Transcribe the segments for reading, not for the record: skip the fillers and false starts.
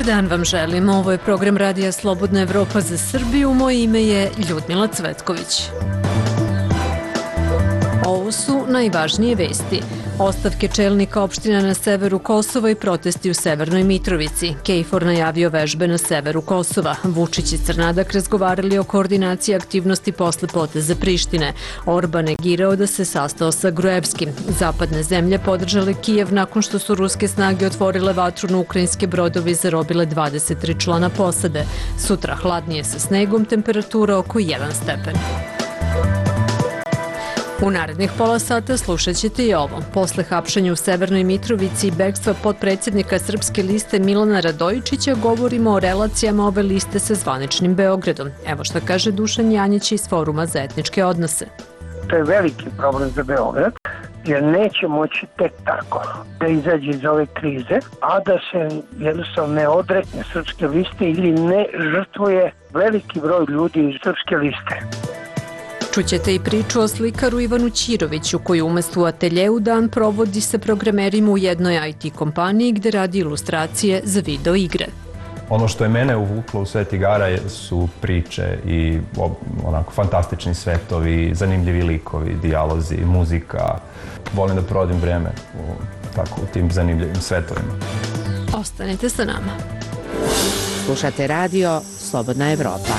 Dobar dan vam želim. Ovo je program Radija Slobodna Evropa za Srbiju. Moje ime je Ljudmila Cvetković. Ovo su najvažnije vesti. Ostavke čelnika opština na severu Kosova i protesti u Severnoj Mitrovici. KFOR najavio vežbe na severu Kosova. Vučić i Crnadak razgovarali o koordinaciji aktivnosti posle poteza Prištine. Orban negirao da se sastao sa Gruevskim. Zapadne zemlje podržale Kijev nakon što su ruske snage otvorile vatru na ukrajinske brodove i zarobile 23 člana posade. Sutra hladnije sa snegom, temperatura oko 1 stepen. U narednih pola sata slušat ćete i ovo. Posle hapšenja u Severnoj Mitrovici i bekstva potpredsjednika Srpske liste Milana Radojičića govorimo o relacijama ove liste sa zvaničnim Beogradom. Evo šta kaže Dušan Janjić iz Foruma za etničke odnose. To je veliki problem za Beograd, jer neće moći tek tako da izađe iz ove krize, a da se jednostavno ne odrekne Srpske liste ili ne žrtvuje veliki broj ljudi iz Srpske liste. Čućete i priču o slikaru Ivanu Ćiroviću koji umesto u ateljeu dan provodi sa programerima u jednoj IT kompaniji gde radi ilustracije za video igre. Ono što je mene uvuklo u svet igara su priče i onako fantastični svetovi, zanimljivi likovi, dijalozi, muzika. Volim da provodim vreme u tim zanimljivim svetovima. Ostanite sa nama. Slušate radio Slobodna Evropa.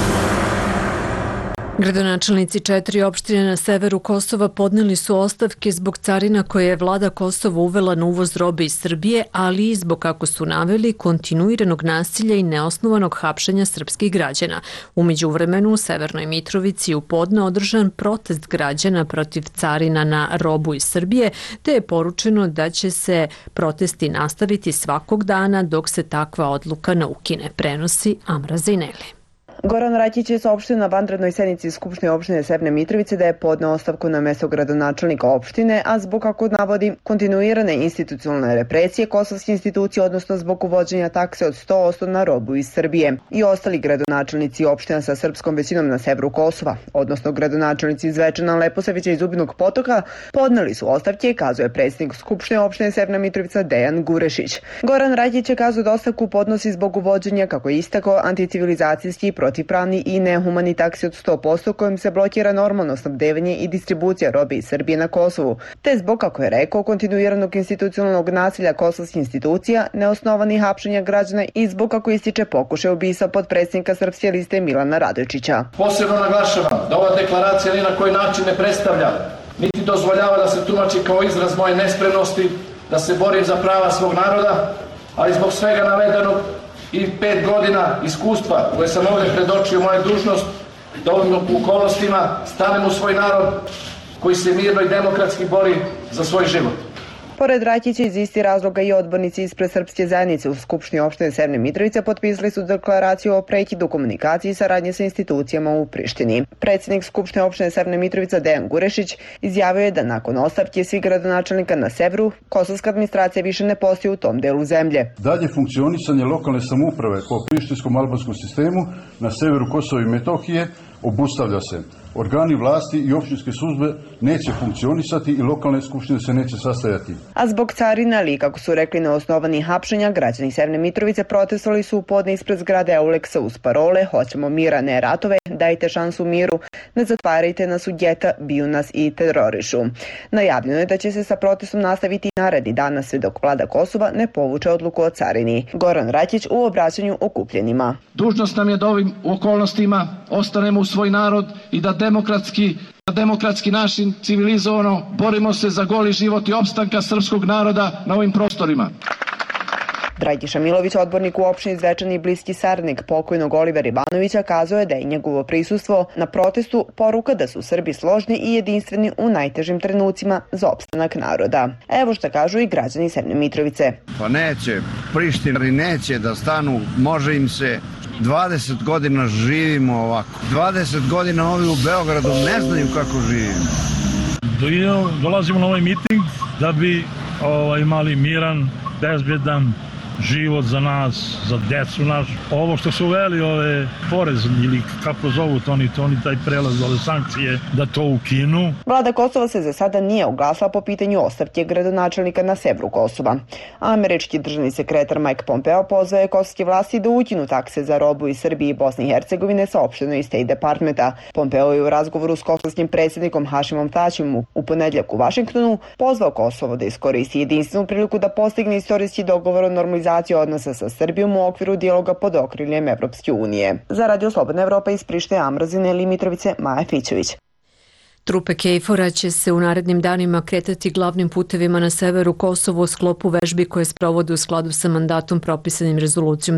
Gradonačelnici 4 opštine na severu Kosova podneli su ostavke zbog carina koje je vlada Kosova uvela na uvoz robe iz Srbije, ali i zbog, kako su naveli, kontinuiranog nasilja i neosnovanog hapšenja srpskih građana. U međuvremenu u Severnoj Mitrovici je u podne održan protest građana protiv carina na robu iz Srbije, te je poručeno da će se protesti nastaviti svakog dana dok se takva odluka ne ukine, prenosi Amra Zineli. Goran Rakić je saopštio na vanrednoj sednici Skupštine opštine Severne Mitrovice da je podneo ostavku na mesto gradonačelnika opštine, a zbog, kako navodi, kontinuirane institucionalne represije kosovske institucije, odnosno zbog uvođenja takse od 100% na robu iz Srbije. I ostali gradonačelnici opština sa srpskom većinom na severu Kosova, odnosno gradonačelnici iz Zvečana, Leposavića i Zubinog Potoka, podneli su ostavke, kazuje predsjednik Skupštine opštine Severna Mitrovica Dejan Gurešić. Goran Rakić je kazao da ostavku podnosi zbog uvođenja, kako je istakao, anticivilizacijski, protivpravni i nehumani taksi od 100% kojim se blokira normalno snabdevanje i distribucija robe iz Srbije na Kosovu, te zbog, kako je rekao, kontinuiranog institucionalnog nasilja kosovskih institucija, neosnovanih hapšenja građana i zbog, kako ističe, pokušaj ubistva potpredsjednika Srpske liste Milana Radojičića. Posebno naglašavam da ova deklaracija ni na koji način ne predstavlja niti dozvoljava da se tumači kao izraz moje nespremnosti da se borim za prava svog naroda, ali zbog svega navedenog i 5 godina iskustva koje sam ovdje predočio moju dužnost da ovim okolnostima stanem u svoj narod koji se mirno i demokratski bori za svoj život. Pored Rakića, iz istih razloga i odbornici ispred Srpske zajednice u Skupštini opštine Severne Mitrovice potpisali su deklaraciju o prekidu komunikacije i saradnje sa institucijama u Prištini. Predsjednik Skupštine opštine Severne Mitrovica Dejan Gurešić izjavio je da nakon ostavke svih gradonačelnika na severu, kosovska administracija više ne postoji u tom delu zemlje. Dalje funkcionisanje lokalne samouprave po prištinskom albanskom sistemu na severu Kosova i Metohije obustavlja se. Organi vlasti i opštinske službe neće funkcionisati i lokalne skupštine se neće sastajati. A zbog carina, ali kako su rekli neosnovanih hapšenja, građani Severne Mitrovice protestovali su u podne ispred zgrade Euleksa uz parole "Hoćemo mira, ne ratove, dajte šansu miru, ne zatvarajte nas u geta, biju nas i terorišu". Najavljeno je da će se sa protestom nastaviti naredni dana sve dok vlada Kosova ne povuče odluku o carini. Goran Rakić u obraćanju okupljenima. Dužnost nam je da ovim okolnostima ostanemo u svoj narod i da demokratski način civilizovano borimo se za goli život i opstanka srpskog naroda na ovim prostorima. Dragiša Milović, odbornik u opštini Zvečan i bliski saradnik pokojnog Olivera Ivanovića, kazao je da je njegovo prisustvo na protestu poruka da su Srbi složni i jedinstveni u najtežim trenucima za opstanak naroda. Evo šta kažu i građani Severne Mitrovice. Pa neće, Prištinari neće da stanu, može im se. 20 godina živimo ovako. 20 godina ovi u Beogradu ne znaju kako živimo. Dolazimo na ovaj miting da bi imali miran, bezbedan život za nas, za decu naš. Ovo što su uveli ove porez ili kako zovu to oni taj prelaz, ove sankcije, da to ukinu. Vlada Kosova se za sada nije oglasila po pitanju ostavke gradonačelnika na severu Kosova. Američki državni sekretar Mike Pompeo pozvao je kosovske vlasti da ukinu takse za robu iz Srbije i Bosne i Hercegovine, saopšteno iz State Departmenta. Pompeo je u razgovoru s kosovskim predsjednikom Hašimom Taćim u ponedjeljak u Vašingtonu pozvao Kosovo da iskoristi jedinstvenu priliku da postigne istorijski dogovor o normalizaciji odnosa sa Srbijom u okviru dijaloga pod okriljem Evropske unije. Za Radio Slobodna Evropa iz Prištine, Amrazine ili Mitrovice, Maja Fićević. Trupe KFOR-a će se u narednim danima kretati glavnim putevima na severu Kosova u sklopu vežbi koje sprovode u skladu sa mandatom propisanim rezolucijom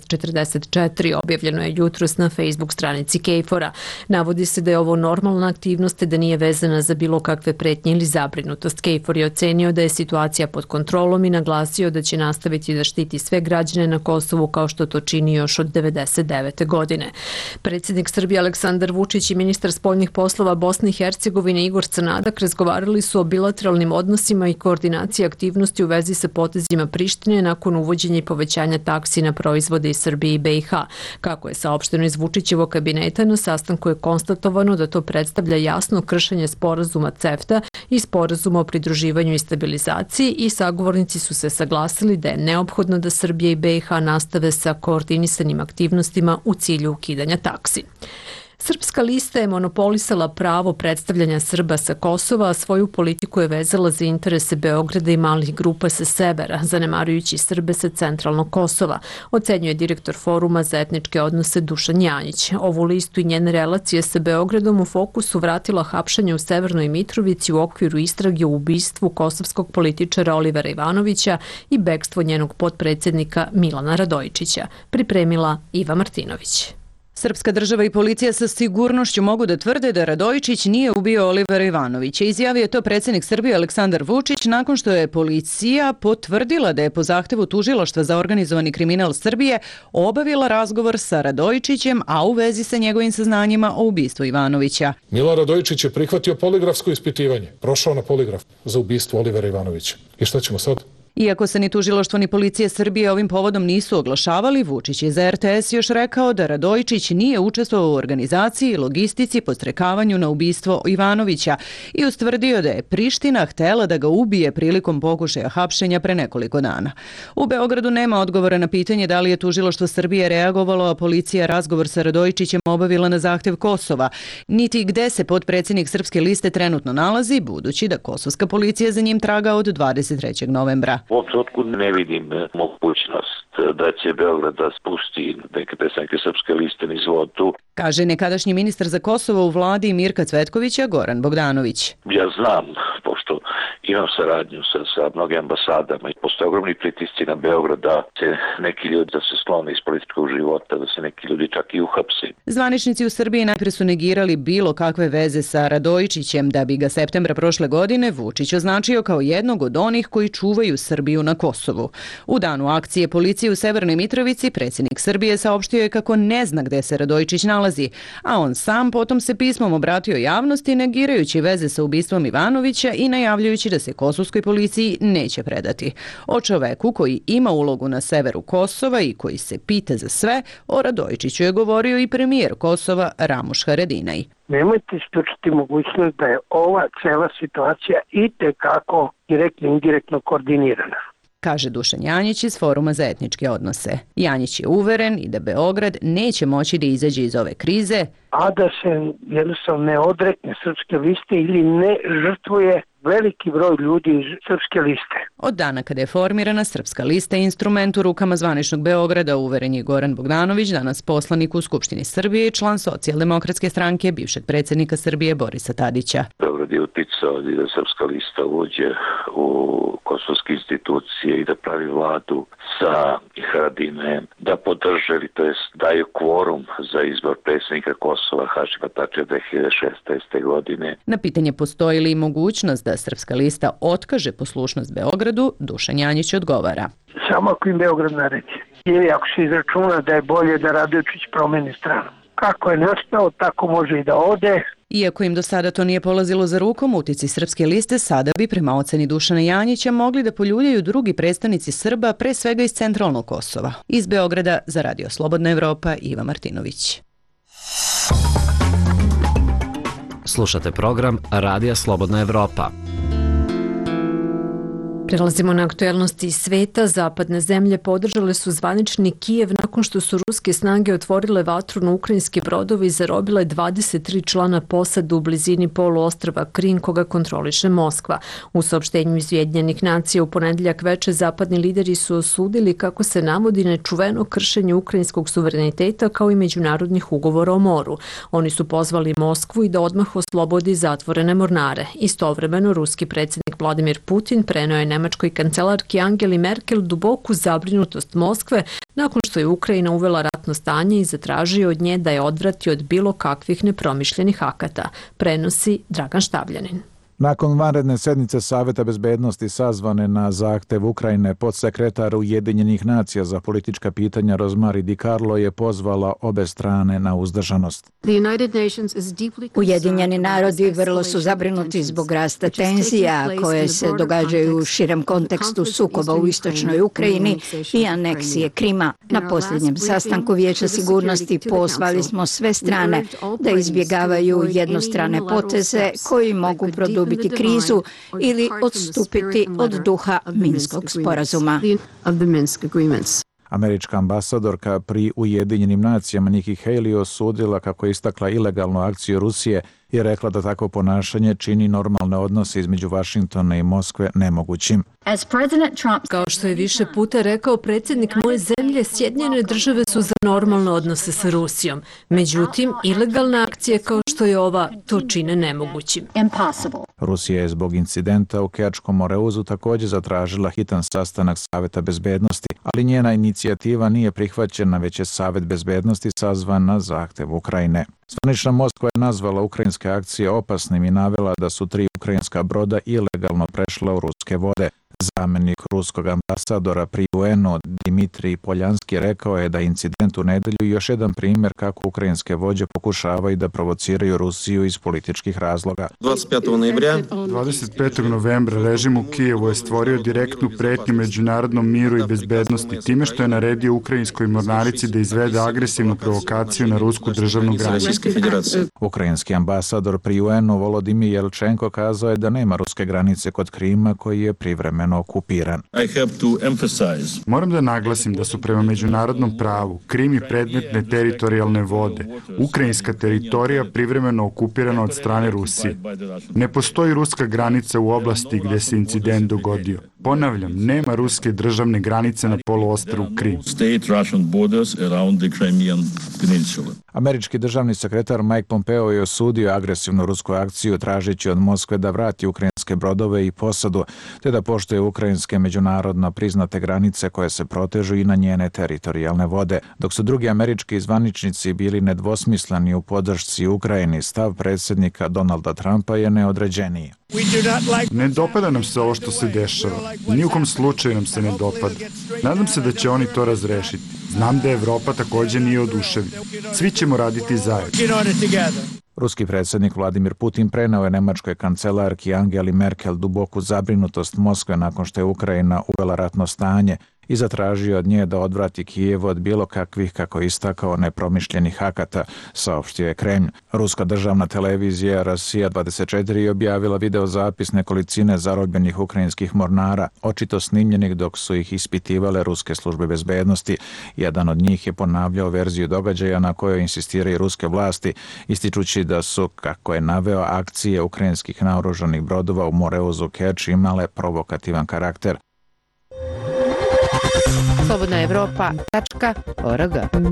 1244. Objavljeno je jutros na Facebook stranici KFOR-a. Navodi se da je ovo normalna aktivnost te da nije vezana za bilo kakve pretnje ili zabrinutost. KFOR je ocenio da je situacija pod kontrolom i naglasio da će nastaviti da štiti sve građane na Kosovu kao što to čini još od 1999. godine. Predsjednik Srbije Aleksandar Vučić i ministar spoljnih poslova Bosne i Hercegovine Igor Crnadak razgovarali su o bilateralnim odnosima i koordinaciji aktivnosti u vezi sa potezima Prištine nakon uvođenja i povećanja taksi na proizvode iz Srbije i BiH. Kako je saopšteno iz Vučićevog kabineta, na sastanku je konstatovano da to predstavlja jasno kršenje sporazuma CEFTA i sporazuma o pridruživanju i stabilizaciji i sagovornici su se saglasili da je neophodno da Srbija i BiH nastave sa koordinisanim aktivnostima u cilju ukidanja taksi. Srpska lista je monopolisala pravo predstavljanja Srba sa Kosova, a svoju politiku je vezala za interese Beograda i malih grupa sa severa, zanemarujući Srbe sa centralnog Kosova, ocenjuje direktor Foruma za etničke odnose Dušan Janjić. Ovu listu i njene relacije sa Beogradom u fokusu vratila hapšanje u Severnoj Mitrovici u okviru istrage o ubistvu kosovskog političara Olivera Ivanovića i bekstvo njenog potpredsjednika Milana Radojičića. Pripremila Iva Martinović. Srpska država i policija sa sigurnošću mogu da tvrde da Radojičić nije ubio Olivera Ivanovića. Izjavio je to predsjednik Srbije Aleksandar Vučić nakon što je policija potvrdila da je po zahtevu Tužilaštva za organizovani kriminal Srbije obavila razgovor sa Radojičićem, a u vezi sa njegovim saznanjima o ubistvu Ivanovića. Milan Radojičić je prihvatio poligrafsko ispitivanje, prošao na poligraf za ubistvo Olivera Ivanovića. I šta ćemo sad? Iako se ni Tužilaštvo ni policija Srbije ovim povodom nisu oglašavali, Vučić je za RTS još rekao da Radojičić nije učestvovao u organizaciji i logistici podstrekavanju na ubistvo Ivanovića i ustvrdio da je Priština htela da ga ubije prilikom pokušaja hapšenja pre nekoliko dana. U Beogradu nema odgovora na pitanje da li je Tužilaštvo Srbije reagovalo, a policija razgovor sa Radojičićem obavila na zahtev Kosova, niti gde se potpredsjednik Srpske liste trenutno nalazi, budući da kosovska policija za njim traga od 23. novembra. U ovom trenutku ne vidim mogućnost da će Beograd da spusti neke predstavnike Srpske liste niz vodu. Kaže nekadašnji ministar za Kosovo u vladi Mirka Cvetkovića Goran Bogdanović. Ja znam, pošto imam saradnju sa mnogim ambasadama i postoje ogromni pritisci na Beograd da se neki ljudi da se sklone iz političkog života, da se neki ljudi čak i uhapse. Zvaničnici u Srbiji najprije su negirali bilo kakve veze sa Radojičićem, da bi ga septembra prošle godine Vučić označio kao jednog od onih koji čuvaju Srbiju na Kosovu. U danu akcije policije u Severnoj Mitrovici predsjednik Srbije saopštio je kako ne zna gde se Radojičić nalazi, a on sam potom se pismom obratio javnosti negirajući veze sa ubistvom Ivanovića i najavljujući da se kosovskoj policiji neće predati. O čoveku koji ima ulogu na severu Kosova i koji se pita za sve, o Radojičiću je govorio i premijer Kosova Ramuš Haradinaj. Nemojte isključiti mogućnost da je ova cela situacija itekako direktno i indirektno koordinirana, kaže Dušan Janjić iz Foruma za etničke odnose. Janjić je uveren i da Beograd neće moći da izađe iz ove krize, a da se jednostavno ne odrekne Srpske liste ili ne žrtvuje veliki broj ljudi iz Srpske liste. Od dana kada je formirana Srpska lista instrument u rukama zvaničnog Beograda, uveren je Goran Bogdanović, danas poslanik u Skupštini Srbije i član Socijaldemokratske stranke bivšeg predsjednika Srbije Borisa Tadića. Beograd je uticao da Srpska lista uđe u kosovske institucije i da pravi vladu sa Haradinajem, da podrže ili to jest daju kvorum za izbor predsjednika Kosova Hašima Tačija 2016. godine. Na pitanje postoji li mogućnost da Srpska lista otkaže poslušnost Beogradu, Dušan Janjić odgovara. Samo ako im Beograd naredi. Ili ako se izračuna da je bolje da Radojičić promeni stranu. Kako je nastao, tako može i da ode. Iako im do sada to nije polazilo za rukom, utisci Srpske liste sada bi, prema oceni Dušana Janjića, mogli da poljuljaju drugi predstavnici Srba, pre svega iz centralnog Kosova. Iz Beograda za Radio Slobodna Evropa, Iva Martinović. Slušate program Radija Slobodna Evropa. Prelazimo na aktuelnosti iz sveta. Zapadne zemlje podržale su zvanični Kijev nakon što su ruske snage otvorile vatru na ukrajinske brodove i zarobile 23 člana posade u blizini poluostrva Krim koga kontroliše Moskva. U saopštenju iz Ujedinjenih nacija u ponedeljak veče zapadni lideri su osudili kako se navodi nečuveno kršenje ukrajinskog suvereniteta kao i međunarodnih ugovora o moru. Oni su pozvali Moskvu i da odmah oslobodi zatvorene mornare. Istovremeno, ruski predsjednik Vladimir Putin preneo je nemačkoj kancelarki Angeli Merkel duboku zabrinutost Moskve nakon što je Ukrajina uvela ratno stanje i zatražio od nje da je odvrati od bilo kakvih nepromišljenih akata, prenosi Dragan Štavljanin. Nakon vanredne sednice Saveta bezbednosti sazvane na zahtev Ukrajine, podsekretar Ujedinjenih nacija za politička pitanja Rozmari Di Carlo je pozvala obe strane na uzdržanost. Ujedinjeni narodi vrlo su zabrinuti zbog rasta tenzija koje se događaju u širem kontekstu sukoba u istočnoj Ukrajini i aneksije Krima. Na posljednjem sastanku Vijeća sigurnosti pozvali smo sve strane da izbjegavaju jednostrane poteze koji mogu produbiti krizu ili odstupiti od duha Minskog sporazuma. Američka ambasadorka pri Ujedinjenim nacijama Nikki Haley osudila kako je istakla ilegalnu akciju Rusije i rekla da takvo ponašanje čini normalne odnose između Vašingtona i Moskve nemogućim. Kao što je više puta rekao predsjednik moje zemlje, Sjedinjene države su za normalne odnose sa Rusijom. Međutim, ilegalna akcija kao što je ova to čine nemogućim. Rusija je zbog incidenta u Kerčkom moreuzu također zatražila hitan sastanak Saveta bezbednosti, ali njena inicijativa nije prihvaćena, već je Savet bezbednosti sazvan na zahtev Ukrajine. Zvanična Moskva je nazvala ukrajinske akcije opasnim i navela da su 3 ukrajinska broda ilegalno prešla u ruske vode. Zamenik ruskog ambasadora pri UN-u Dimitrij Poljanski rekao je da incident u nedelju još jedan primjer kako ukrajinske vođe pokušavaju da provociraju Rusiju iz političkih razloga. 25. novembra režim u Kijevu je stvorio direktnu pretnju međunarodnom miru i bezbednosti time što je naredio ukrajinskoj mornarici da izvede agresivnu provokaciju na rusku državnu granicu. Ukrajinski ambasador pri UN-u Volodimir Jelčenko kazao je da nema ruske granice kod Krima koji je privremeno okupiran. Moram da naglasim da su prema međunarodnom pravu Krim i predmetne teritorijalne vode, ukrajinska teritorija privremeno okupirana od strane Rusije. Ne postoji ruska granica u oblasti gdje se incident dogodio. Ponavljam, nema ruske državne granice na poluostrvu Krim. Američki državni sekretar Mike Pompeo je osudio agresivnu rusku akciju tražeći od Moskve da vrati ukrajinske brodove i posadu, te da poštuje ukrajinske međunarodno priznate granice koje se protežu i na njene teritorijalne vode. Dok su drugi američki zvaničnici bili nedvosmisleni u podršci Ukrajini, stav predsjednika Donalda Trumpa je neodređeniji. Ne dopada nam se ovo što se dešava. Nijukom slučaju nam se ne dopada. Nadam se da će oni to razrešiti. Znam da Evropa također nije oduševljena. Svi ćemo raditi zajedno. Ruski predsjednik Vladimir Putin preneo je nemačkoj kancelarki Angeli Merkel duboku zabrinutost Moskve nakon što je Ukrajina uvela ratno stanje i zatražio od nje da odvrati Kijev od bilo kakvih, kako istakao, nepromišljenih akata, saopštio je Kremlj. Ruska državna televizija Rusija 24 je objavila videozapis nekolicine zarobljenih ukrajinskih mornara, očito snimljenih dok su ih ispitivale ruske službe bezbednosti. Jedan od njih je ponavljao verziju događaja na kojoj insistiraju ruske vlasti, ističući da su, kako je naveo, akcije ukrajinskih naoružanih brodova u moreuzu Kerč imale provokativan karakter. slobodnaevropa.org.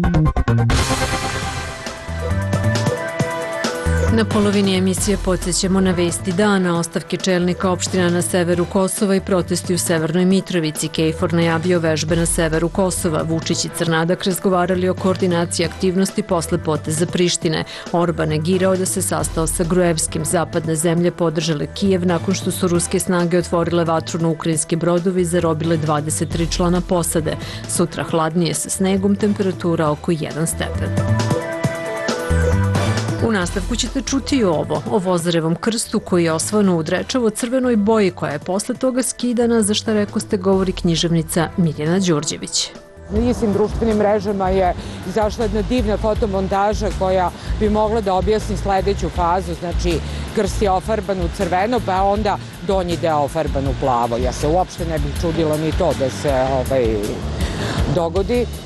Na polovini emisije podsjećamo na vesti dana, ostavke čelnika opština na severu Kosova i protesti u Severnoj Mitrovici. KFOR najavio vežbe na severu Kosova. Vučić i Crnadak razgovarali o koordinaciji aktivnosti posle poteza Prištine. Orban negirao da se sastao sa Gruevskim. Zapadne zemlje podržale Kijev nakon što su ruske snage otvorile vatru na ukrajinski brodovi i zarobile 23 člana posade. Sutra hladnije sa snegom, temperatura oko 1 stepen. U nastavku ćete čuti i ovo, o Vozarevom krstu koji je osvan u Drečevo crvenoj boji koja je posle toga skidana, za šta rekoste govori književnica Mirjana Đurđević. Na istim društvenim mrežama je izašla jedna divna fotomontaža koja bi mogla da objasni sledeću fazu, znači krst je ofarban u crveno, pa onda donji deo ofarban u plavo. Ja se uopšte ne bih čudila ni to da se dogodi.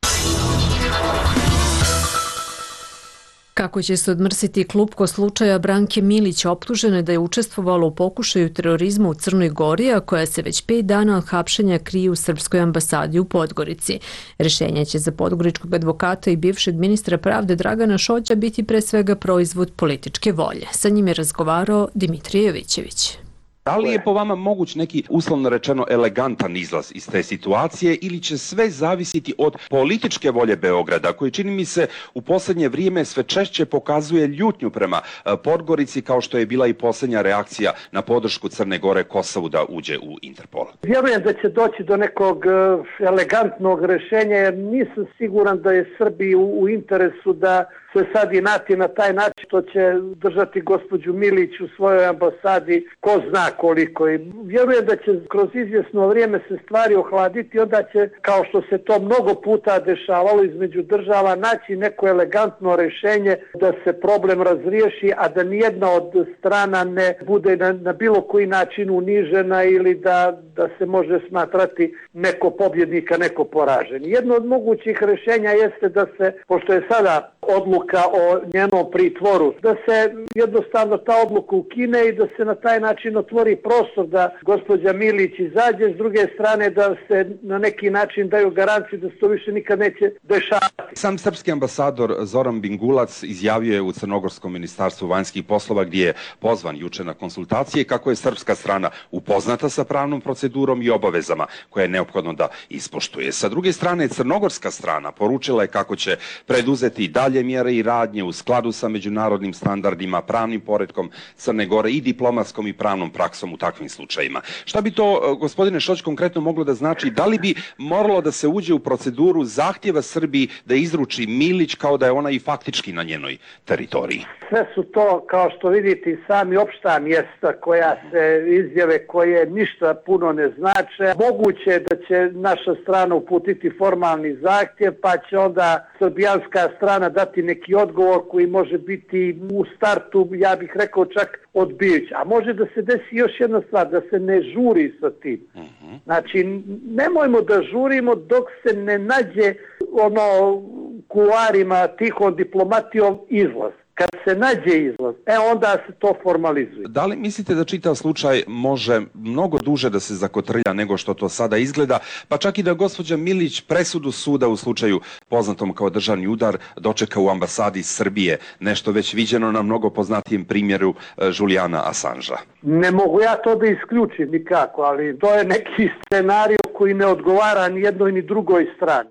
Kako će se odmrsiti klupko slučaja Branke Milić, optužene da je učestvovala u pokušaju terorizma u Crnoj Gori, a koja se već 5 dana od hapšenja krije u Srpskoj ambasadi u Podgorici. Rešenje će za podgoričkog advokata i bivšeg ministra pravde Dragana Šoća biti pre svega proizvod političke volje. Sa njim je razgovarao Dimitrije Jovićević. Da li je po vama moguć neki, uslovno rečeno, elegantan izlaz iz te situacije ili će sve zavisiti od političke volje Beograda, koji, čini mi se, u poslednje vrijeme sve češće pokazuje ljutnju prema Podgorici, kao što je bila i posljednja reakcija na podršku Crne Gore Kosovu da uđe u Interpol? Vjerujem da će doći do nekog elegantnog rešenja, jer nisam siguran da je Srbiji u interesu da se sad inati na taj način što će držati gospođu Milić u svojoj ambasadi ko zna koliko. I vjerujem da će kroz izvjesno vrijeme se stvari ohladiti, onda će, kao što se to mnogo puta dešavalo između država, naći neko elegantno rešenje da se problem razriješi, a da nijedna od strana ne bude na bilo koji način unižena ili da se može smatrati neko pobjednika, neko poražen. Jedno od mogućih rešenja jeste da se, pošto je sada odluka o njenom pritvoru, da se jednostavno ta odluka ukine i da se na taj način otvori prostor da gospođa Milić izađe, s druge strane da se na neki način daju garancije da se to više nikad neće dešavati. Sam srpski ambasador Zoran Bingulac izjavio je u Crnogorskom ministarstvu vanjskih poslova, gdje je pozvan juče na konsultacije, kako je srpska strana upoznata sa pravnom procedurom i obavezama koje je neophodno da ispoštuje. Sa druge strane, crnogorska strana poručila je kako će preduzeti dalje mjere i radnje u skladu sa međunarodnim standardima, pravnim poretkom Crne Gore i diplomatskom i pravnom praksom u takvim slučajima. Šta bi to, gospodine Šoć, konkretno moglo da znači? Da li bi moralo da se uđe u proceduru zahtjeva Srbiji da izruči Milić kao da je ona i faktički na njenoj teritoriji? Sve su to, kao što vidite, sami opšta mjesta koja se izjave koje ništa puno ne znače. Moguće je da će naša strana uputiti formalni zahtjev, pa će onda srbijanska strana dati neki odgovor koji može biti u startu, ja bih rekao, čak odbijući. A može da se desi još jedna stvar, da se ne žuri sa tim. Znači, nemojmo da žurimo dok se ne nađe kularima, tihom diplomatijom izlaz. Kad se nađe izlaz, onda se to formalizuje. Da li mislite da čitav slučaj može mnogo duže da se zakotrlja nego što to sada izgleda, pa čak i da gospođa Milić presudu suda u slučaju poznatom kao državni udar dočeka u ambasadi Srbije, nešto već viđeno na mnogo poznatijem primjeru Julijana Assangea? Ne mogu ja to da isključim nikako, ali to je neki scenarij koji ne odgovara ni jednoj ni drugoj strani.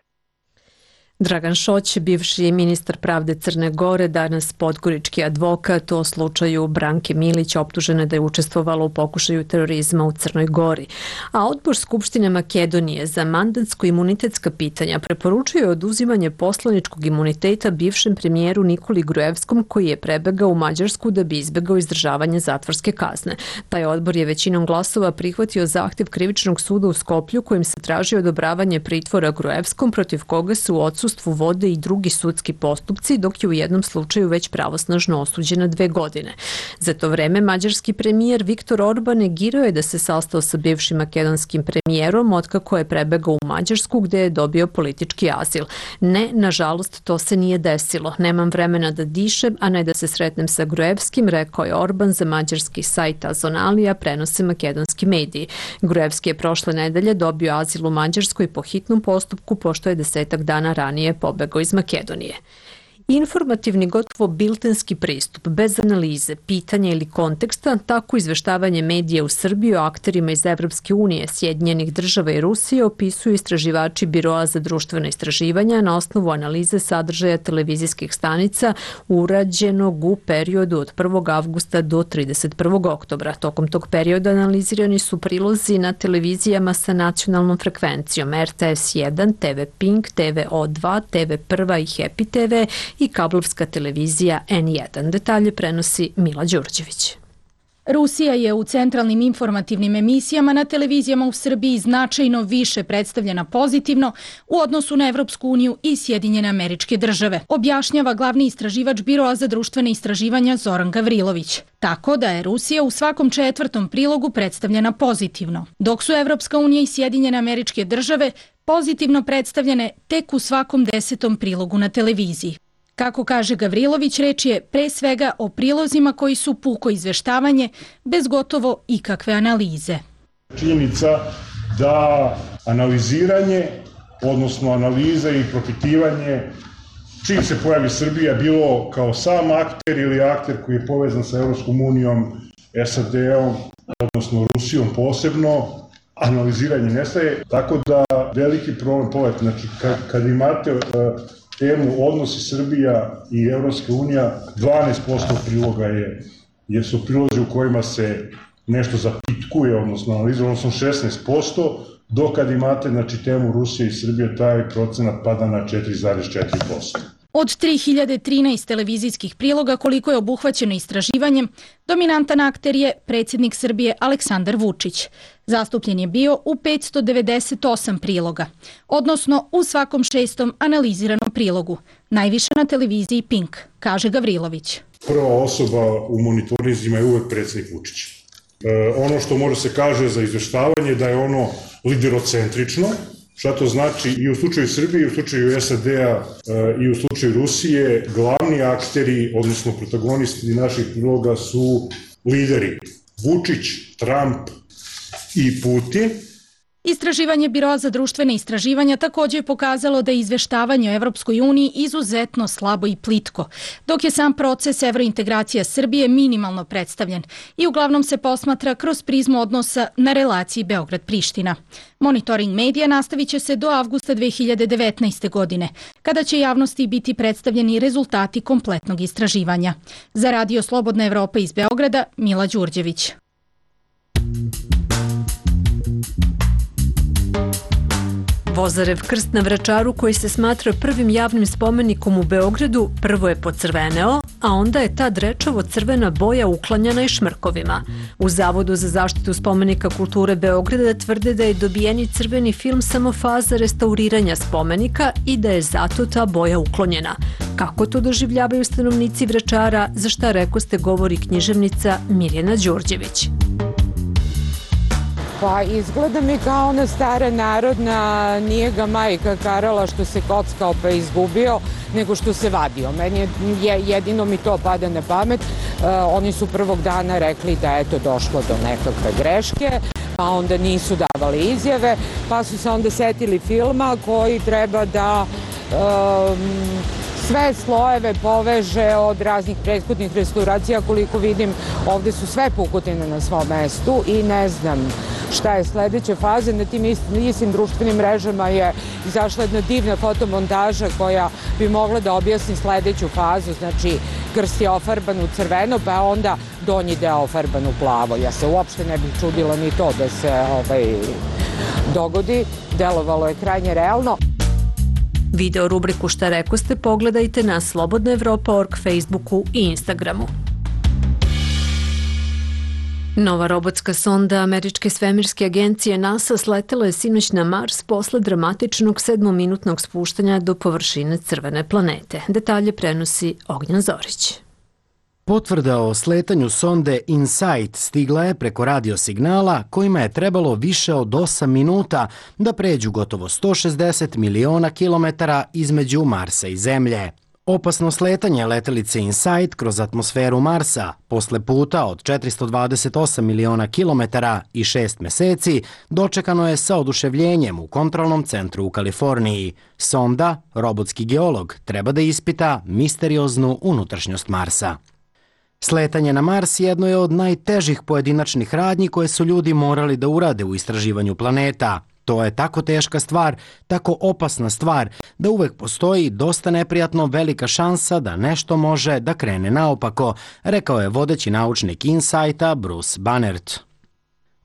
Dragan Šoć, bivši ministar pravde Crne Gore, danas podgorički advokat o slučaju Branke Milić, optužene da je učestvovala u pokušaju terorizma u Crnoj Gori. A odbor Skupštine Makedonije za mandatsko-imunitetska pitanja preporučuje oduzimanje poslaničkog imuniteta bivšem premijeru Nikoli Gruevskom, koji je prebegao u Mađarsku da bi izbegao izdržavanje zatvorske kazne. Taj odbor je većinom glasova prihvatio zahtjev Krivičnog suda u Skoplju, kojim se traži odobravanje pritvora Gruevskom, protiv koga su u odsustvu vode i drugi sudski postupci, dok je u jednom slučaju već pravosnažno osuđena 2 godine. Za to vreme mađarski premijer Viktor Orban negirao je da se sastao sa bivšim makedonskim premijerom otkako je prebegao u Mađarsku, gde je dobio politički azil. Ne, nažalost, to se nije desilo. Nemam vremena da dišem, a ne da se sretnem sa Gruevskim, rekao je Orban za mađarski sajt Azonalija, prenose makedonski mediji. Gruevski je prošle nedelje dobio azil u Mađarskoj po hitnom postupku, pošto je 10 dana ranije pobegao iz Makedonije. Informativni, gotovo biltenski pristup, bez analize, pitanja ili konteksta, tako izveštavanje medija u Srbiji o akterima iz Evropske unije, Sjedinjenih država i Rusije opisuju istraživači Biroa za društvena istraživanja na osnovu analize sadržaja televizijskih stanica urađenog u periodu od 1. avgusta do 31. oktobra. Tokom tog perioda analizirani su prilozi na televizijama sa nacionalnom frekvencijom RTS 1, TV Pink, TV O2, TV Prva i Happy TV i kablovska televizija N1. Detalje prenosi Mila Đurđević. Rusija je u centralnim informativnim emisijama na televizijama u Srbiji značajno više predstavljena pozitivno u odnosu na Evropsku uniju i Sjedinjene Američke Države, objašnjava glavni istraživač Biroa za društvene istraživanja Zoran Gavrilović. Tako da je Rusija u svakom 4. prilogu predstavljena pozitivno, dok su Evropska unija i Sjedinjene Američke Države pozitivno predstavljene tek u svakom 10. prilogu na televiziji. Kako kaže Gavrilović, reč je pre svega o prilozima koji su puko izveštavanje bez gotovo ikakve analize. Činjenica da analiziranje, odnosno analiza i propitivanje čim se pojavi Srbija, bilo kao sam akter ili akter koji je povezan sa Evropskom unijom, SAD-om, odnosno Rusijom posebno, analiziranje nestaje, tako da veliki problem poveti. Znači, kad imate temu odnosi Srbija i Evropska unija, 12% priloga su prilozi u kojima se nešto zapitkuje, odnosno analizuje, odnosno 16%, dok kad imate temu Rusije i Srbije, taj procenat pada na 4,4%. Od 3013 televizijskih priloga koliko je obuhvaćeno istraživanjem, dominantan akter je predsjednik Srbije Aleksandar Vučić. Zastupljen je bio u 598 priloga, odnosno u svakom 6. analiziranom prilogu, najviše na televiziji Pink, kaže Gavrilović. Prva osoba u monitorizima je uvek predsjednik Vučić. Ono što može se kaže za izveštavanje da je ono liderocentrično. Šta to znači? I u slučaju Srbije, i u slučaju SAD-a, i u slučaju Rusije, glavni akteri, odnosno protagonisti naših priloga su lideri Vučić, Trump i Putin. Istraživanje Biroa za društvene istraživanja također je pokazalo da je izveštavanje o Evropskoj uniji izuzetno slabo i plitko, dok je sam proces evrointegracija Srbije minimalno predstavljen i uglavnom se posmatra kroz prizmu odnosa na relaciji Beograd-Priština. Monitoring medija nastavit će se do avgusta 2019. godine, kada će javnosti biti predstavljeni rezultati kompletnog istraživanja. Za Radio Slobodna Evropa iz Beograda, Mila Đurđević. Vozarev krst na Vračaru, koji se smatra prvim javnim spomenikom u Beogradu, prvo je pocrveneo, a onda je ta drečavo-crvena boja uklanjana i šmrkovima. U Zavodu za zaštitu spomenika kulture Beograda tvrde da je dobijeni crveni film samo faza restauriranja spomenika i da je zato ta boja uklonjena. Kako to doživljavaju stanovnici Vračara, za šta rekoste govori književnica Mirjana Đurđević. Pa izgleda mi kao ona stara narodna, nije ga majka karala što se kockao pa izgubio, nego što se vadio. Meni jedino mi to pada na pamet. Oni su prvog dana rekli da je to došlo do nekakve greške, pa onda nisu davali izjave, pa su se onda setili filma koji treba da sve slojeve poveže od raznih prethodnih restauracija. Koliko vidim, ovde su sve pukotine na svom mestu i ne znam šta je sledeća faza. Na tim istim društvenim mrežama je izašla jedna divna fotomontaža koja bi mogla da objasni sledeću fazu. Znači, krst je ofarban u crveno, pa onda donji deo ofarban u plavo. Ja se uopšte ne bih čudila ni to da se dogodi. Delovalo je krajnje realno. Video rubriku Šta rekoste pogledajte na slobodnaevropa.org, Facebooku i Instagramu. Nova robotska sonda američke svemirske agencije NASA sletela je sinoć na Mars posle dramatičnog 7-minutnog spuštanja do površine crvene planete. Detalje prenosi Ognjan Zorić. Potvrda o sletanju sonde InSight stigla je preko radiosignala kojima je trebalo više od 8 minuta da pređu gotovo 160 miliona kilometara između Marsa i Zemlje. Opasno sletanje letelice InSight kroz atmosferu Marsa posle puta od 428 miliona kilometara i 6 meseci dočekano je sa oduševljenjem u kontrolnom centru u Kaliforniji. Sonda, robotski geolog, treba da ispita misterioznu unutrašnjost Marsa. Sletanje na Mars jedno je od najtežih pojedinačnih radnji koje su ljudi morali da urade u istraživanju planeta. To je tako teška stvar, tako opasna stvar, da uvek postoji dosta neprijatno velika šansa da nešto može da krene naopako, rekao je vodeći naučnik InSighta Bruce Bannert.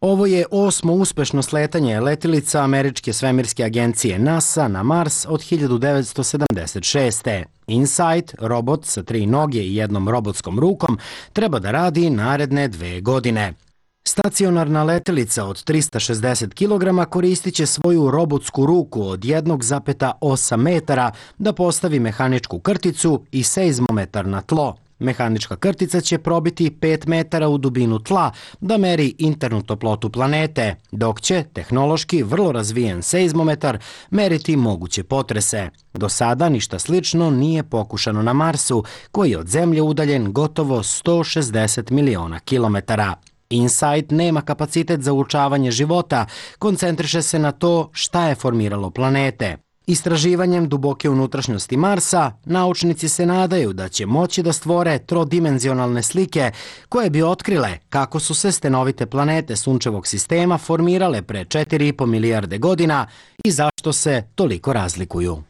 Ovo je 8. uspešno sletanje letilica američke svemirske agencije NASA na Mars od 1976. InSight, robot sa 3 noge i jednom robotskom rukom, treba da radi naredne 2 godine. Stacionarna letelica od 360 kg koristit će svoju robotsku ruku od 1,8 metara da postavi mehaničku krticu i seizmometar na tlo. Mehanička krtica će probiti 5 metara u dubinu tla da meri internu toplotu planete, dok će tehnološki vrlo razvijen seizmometar meriti moguće potrese. Do sada ništa slično nije pokušano na Marsu, koji je od Zemlje udaljen gotovo 160 miliona kilometara. InSight nema kapacitet za učavanje života, koncentriše se na to šta je formiralo planete. Istraživanjem duboke unutrašnjosti Marsa, naučnici se nadaju da će moći da stvore trodimenzionalne slike koje bi otkrile kako su se stenovite planete Sunčevog sistema formirale pre 4,5 milijarde godina i zašto se toliko razlikuju.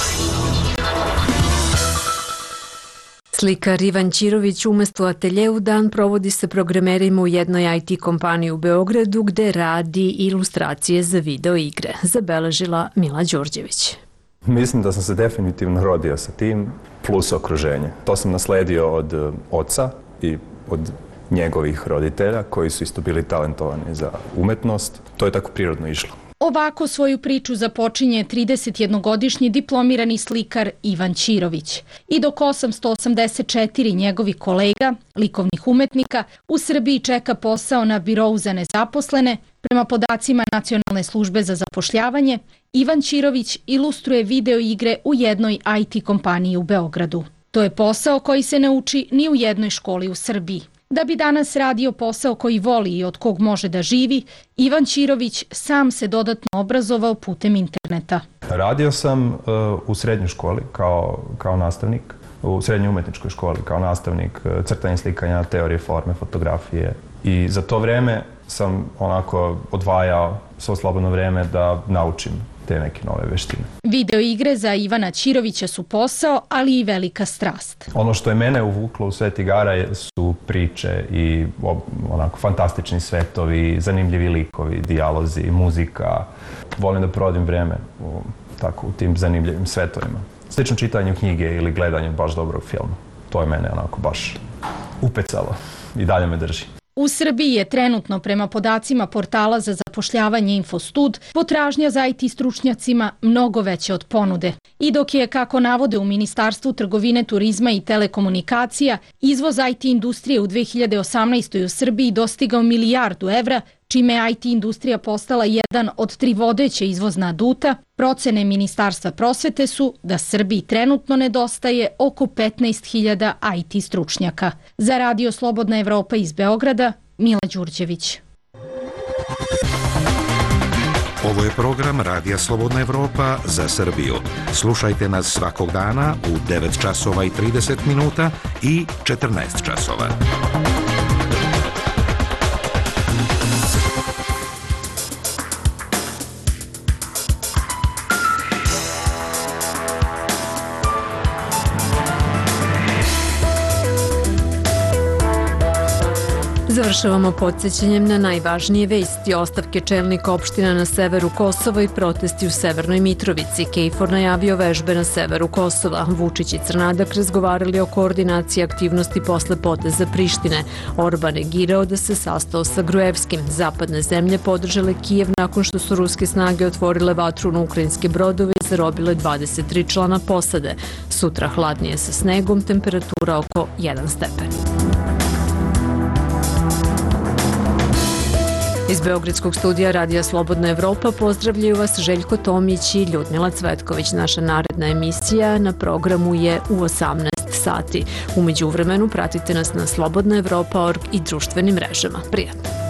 Slikar Ivan Ćirović umesto atelje u dan provodi sa programerima u jednoj IT kompaniji u Beogradu gde radi ilustracije za video igre, zabeležila Mila Đorđević. Mislim da sam se definitivno rodio sa tim, plus okruženje. To sam nasledio od oca i od njegovih roditelja koji su isto bili talentovani za umetnost. To je tako prirodno išlo. Ovako svoju priču započinje 31-godišnji diplomirani slikar Ivan Ćirović. I dok 884 njegovih kolega, likovnih umetnika, u Srbiji čeka posao na birou za nezaposlene, prema podacima Nacionalne službe za zapošljavanje, Ivan Ćirović ilustruje video igre u jednoj IT kompaniji u Beogradu. To je posao koji se ne uči ni u jednoj školi u Srbiji. Da bi danas radio posao koji voli i od kog može da živi, Ivan Ćirović sam se dodatno obrazovao putem interneta. Radio sam u srednjoj školi kao nastavnik, u srednjoj umetničkoj školi kao nastavnik crtanja, slikanja, teorije forme, fotografije. I za to vreme sam onako odvajao svo slobodno vreme da naučim te neke nove veštine. Video igre za Ivana Ćirovića su posao, ali i velika strast. Ono što je mene uvuklo u svet igara su priče i onako fantastični svetovi, zanimljivi likovi, dijalozi, muzika. Volim da provodim vreme u tim zanimljivim svetovima. Slično čitanju knjige ili gledanju baš dobrog filma. To je mene onako baš upecalo i dalje me drži. U Srbiji je trenutno, prema podacima portala za zapošljavanje Infostud, potražnja za IT stručnjacima mnogo veća od ponude. I dok je, kako navode u Ministarstvu trgovine, turizma i telekomunikacija, izvoz IT industrije u 2018. u Srbiji dostigao milijardu evra, čime je IT industrija postala jedan od 3 vodeće izvozna aduta, procene Ministarstva prosvete su da Srbiji trenutno nedostaje oko 15.000 IT stručnjaka. Za Radio Slobodna Evropa iz Beograda, Mila Đurđević. Ovo je program Radija Slobodna Evropa za Srbiju. Slušajte nas svakog dana u 9 časova i 30 minuta i 14 časova. Završavamo podsjećanjem na najvažnije vesti. Ostavke čelnika opština na severu Kosova i protesti u Severnoj Mitrovici. KFOR najavio vežbe na severu Kosova. Vučić i Crnadak razgovarali o koordinaciji aktivnosti posle poteza Prištine. Orban negirao da se sastao sa Gruevskim. Zapadne zemlje podržale Kijev nakon što su ruske snage otvorile vatru na ukrajinske brodove i zarobile 23 člana posade. Sutra hladnije sa snegom, temperatura oko 1 stepen. Iz Beogradskog studija Radija Slobodna Evropa pozdravljaju vas Željko Tomić i Ljudmila Cvetković. Naša naredna emisija na programu je u 18 sati. U međuvremenu pratite nas na slobodnaevropa.org i društvenim mrežama. Prijatno!